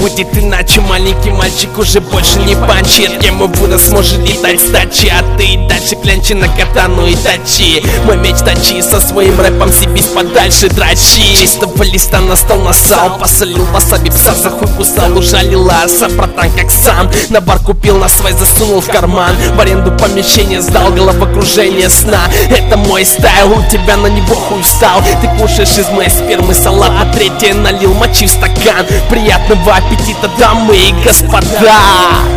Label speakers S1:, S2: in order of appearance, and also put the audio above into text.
S1: будет иначе. Маленький мальчик уже больше не панчит. Кем мы вырос, может летать с тачи. А ты дальше клянчи на катану и тачи. Мой меч точи, со своим рэпом себись подальше дрочи. Чистого листа на стол насал, посолил васаби, пса за хуй кусал, ужалил аса, братан как сам. На бар купил, на свай засунул в карман. В аренду помещение сдал, головокружение сна. Это мой стайл, у тебя на него хуй встал. Ты кушаешь из моей спермы салат, а третье налил мочи в стакан. Приятного аппетита, дамы и господа.